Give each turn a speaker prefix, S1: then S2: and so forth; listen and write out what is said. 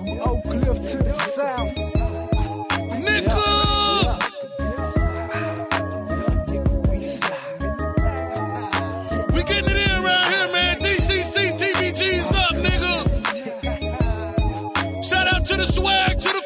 S1: From Oak Cliff to the south.
S2: Nigga! We getting it in around here, man. DCC, TBG's up, nigga. Shout out to the swag, to the